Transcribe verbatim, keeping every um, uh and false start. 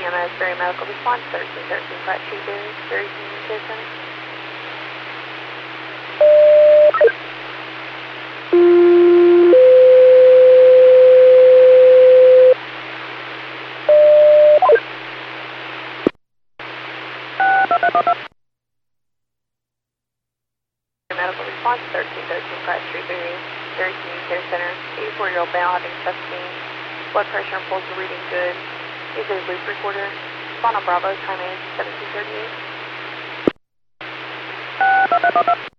M S Berry Medical Response, thirteen thirteen Flat Street, Berry, Berry Community Care Center. Medical Response, thirteen thirteen Flat Street, Berry, Berry Community Care Center. eighty-four-year-old male having chest pain. Blood pressure and pulse are reading good. He's a loop recorder. Spawn on Bravo, time is seventeen thirty-eight.